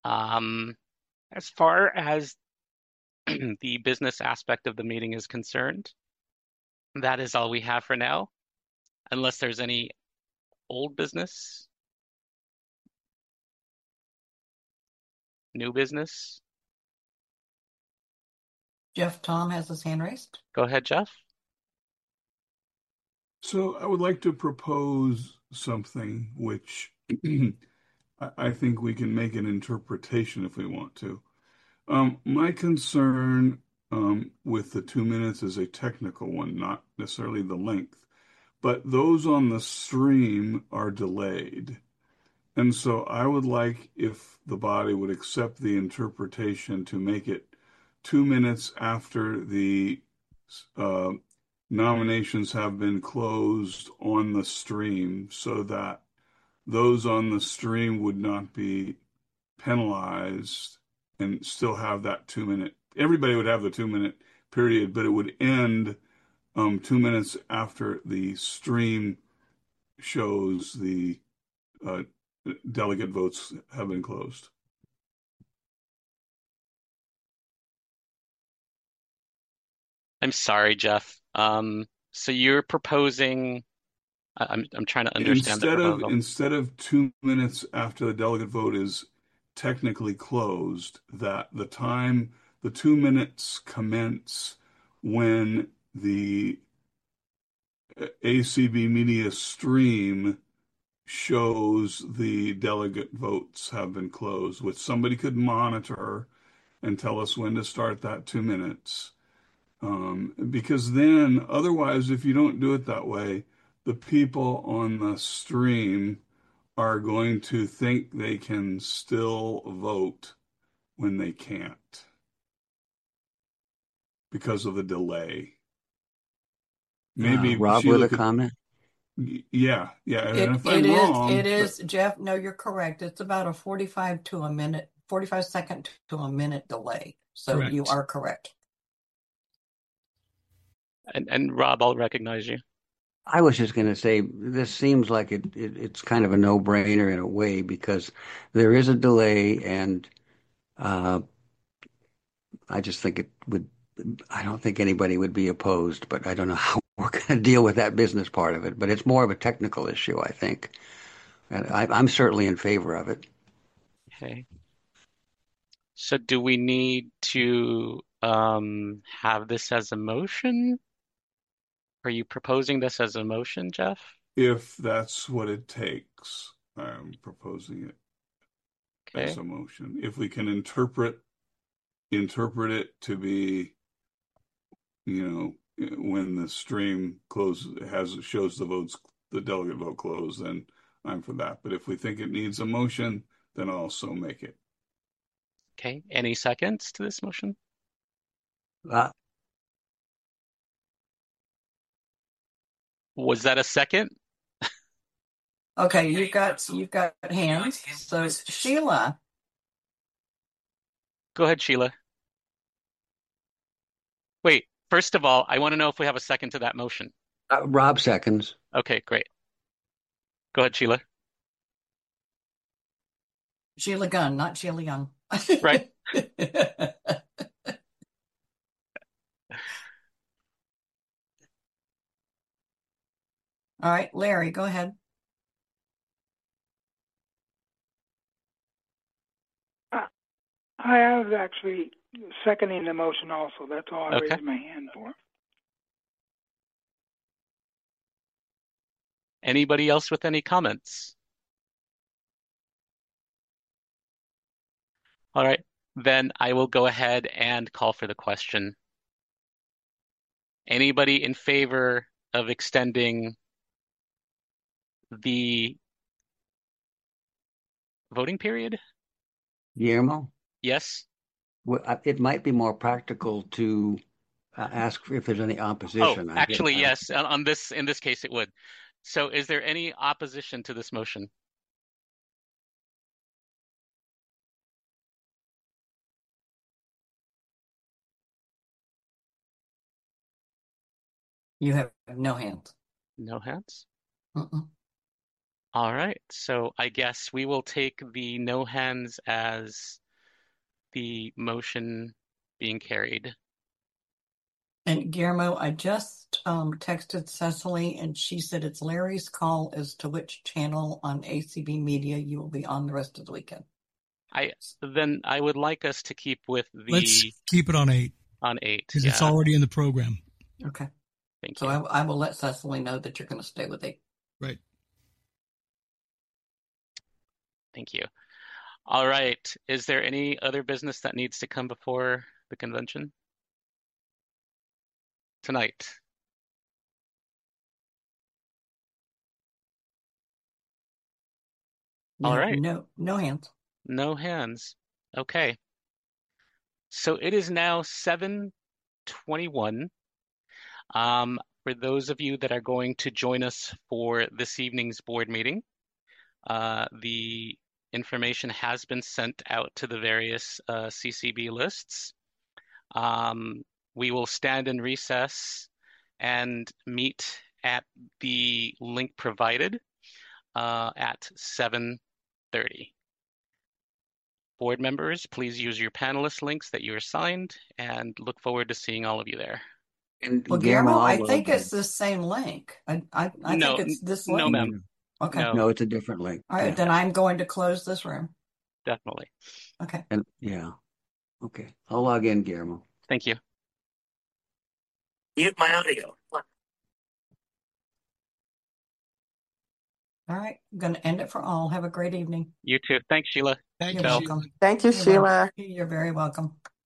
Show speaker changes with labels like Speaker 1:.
Speaker 1: As far as the business aspect of the meeting is concerned, that is all we have for now, unless there's any old business, new business.
Speaker 2: Jeff Tom has his hand raised.
Speaker 1: Go ahead, Jeff.
Speaker 3: So I would like to propose something which I think we can make an interpretation if we want to. My concern with the 2 minutes is a technical one, not necessarily the length, but those on the stream are delayed. And so I would like if the body would accept the interpretation to make it 2 minutes after the uh, nominations have been closed on the stream so that those on the stream would not be penalized and still have that 2 minute. Everybody would have the 2 minute period, but it would end 2 minutes after the stream shows the uh, delegate votes have been closed.
Speaker 1: I'm sorry, Jeff. So you're proposing, I'm trying to understand the proposal.
Speaker 3: Instead of 2 minutes after the delegate vote is technically closed, that the 2 minutes commence when the ACB Media stream shows the delegate votes have been closed, which somebody could monitor and tell us when to start that 2 minutes. Because then, otherwise, if you don't do it that way, the people on the stream are going to think they can still vote when they can't because of the delay. Maybe
Speaker 4: Rob with
Speaker 3: Sheila
Speaker 4: a
Speaker 3: could,
Speaker 4: comment.
Speaker 3: yeah. And if
Speaker 2: It
Speaker 3: I'm
Speaker 2: is,
Speaker 3: wrong,
Speaker 2: it is, Jeff, no, you're correct. It's about a 45 second to a minute delay. So you
Speaker 3: correct.
Speaker 2: are correct.
Speaker 1: And Rob, I'll recognize you.
Speaker 4: I was just going to say this seems like it's kind of a no-brainer in a way because there is a delay, and I just think it would. I don't think anybody would be opposed, but I don't know how we're going to deal with that business part of it. But it's more of a technical issue, I think, and I'm certainly in favor of it.
Speaker 1: Okay. So do we need to have this as a motion? Are you proposing this as a motion, Jeff?
Speaker 3: If that's what it takes, I'm proposing it as
Speaker 1: Okay.
Speaker 3: a motion. If we can interpret it to be, when the stream shows the delegate vote close, then I'm for that. But if we think it needs a motion, then I'll also make it.
Speaker 1: Okay. Any seconds to this motion?
Speaker 4: Uh,
Speaker 1: Was that a second?
Speaker 2: Okay, you've got hands. So Sheila,
Speaker 1: Go ahead, Sheila. Wait, first of all, I want to know if we have a second to that motion.
Speaker 4: Rob seconds.
Speaker 1: Okay, great. Go ahead, Sheila.
Speaker 2: Sheila Gunn, not Sheila Young.
Speaker 1: Right.
Speaker 2: All right, Larry, go ahead.
Speaker 5: I was actually seconding the motion also. That's all I
Speaker 1: Okay.
Speaker 5: raised my hand for.
Speaker 1: Anybody else with any comments? All right, then I will go ahead and call for the question. Anybody in favor of extending the voting period?
Speaker 4: Guillermo,
Speaker 1: Yes?
Speaker 4: it might be more practical to ask if there's any
Speaker 1: Oh,
Speaker 4: opposition.
Speaker 1: actually, yes. In this case, it would. So is there any opposition to this motion?
Speaker 2: You have no hands.
Speaker 1: No hands?
Speaker 2: Mm-mm.
Speaker 1: All right. So I guess we will take the no hands as the motion being carried.
Speaker 2: And Guillermo, I just texted Cecily, and she said it's Larry's call as to which channel on ACB Media you will be on the rest of the weekend.
Speaker 1: Then I would like us to keep with
Speaker 6: Let's keep it on 8
Speaker 1: on 8.
Speaker 6: because
Speaker 1: Yeah.
Speaker 6: it's already in the program.
Speaker 2: Okay.
Speaker 1: Thank
Speaker 2: So
Speaker 1: you.
Speaker 2: I will let Cecily know that you're going to stay with 8.
Speaker 6: Right.
Speaker 1: Thank you. All right. Is there any other business that needs to come before the convention tonight? All right.
Speaker 2: No hands.
Speaker 1: No hands. Okay. So it is now 7:21. For those of you that are going to join us for this evening's board meeting, the information has been sent out to the various CCB lists. We will stand in recess and meet at the link provided at 7:30. Board members, please use your panelist links that you are assigned, and look forward to seeing all of you there.
Speaker 4: And
Speaker 2: Well, Guillermo, I think it's the same link. I
Speaker 1: No,
Speaker 2: think it's this
Speaker 1: no,
Speaker 2: link.
Speaker 1: ma'am.
Speaker 2: Okay.
Speaker 1: No,
Speaker 4: No, it's a different link.
Speaker 2: All right,
Speaker 4: Yeah.
Speaker 2: then I'm going to close this room.
Speaker 1: definitely.
Speaker 2: Okay.
Speaker 4: And yeah. Okay. I'll log in, Guillermo.
Speaker 1: Thank you.
Speaker 7: Mute my audio.
Speaker 2: All right. I'm going to end it for all. Have a great evening.
Speaker 1: You too. Thanks, Sheila.
Speaker 6: Thank
Speaker 2: You're
Speaker 6: you,
Speaker 2: welcome.
Speaker 6: Sheila.
Speaker 7: Thank you,
Speaker 2: You're
Speaker 7: Sheila.
Speaker 2: You're very welcome.